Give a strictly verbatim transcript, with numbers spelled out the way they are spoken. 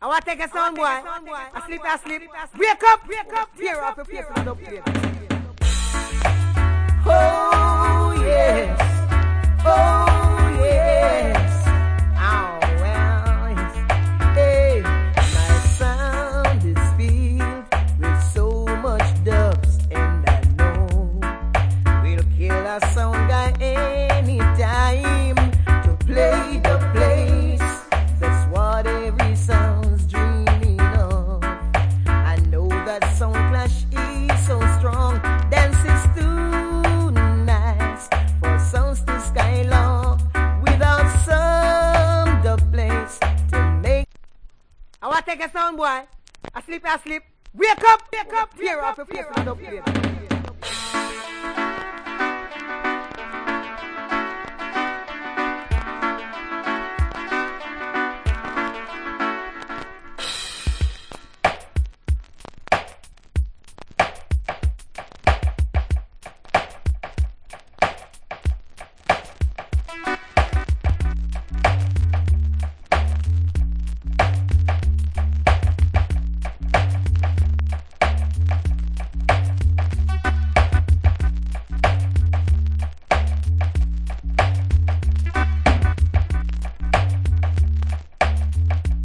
I want to take a sound boy. I sleep, I sleep. Wake up, wake up. Tear off your face and up here. Oh yes, oh yes. Oh well, yes. Hey, my sound is filled with so much dubs, and I know we'll kill a sound guy anytime to play the place. That's what every sound's dreaming of. I know that Sound Clash is so strong, dances too nice for sounds to skylark without some the place to make. I want to take a sound boy. I sleep, I sleep. Wake up, wake up, tear off your face and up here.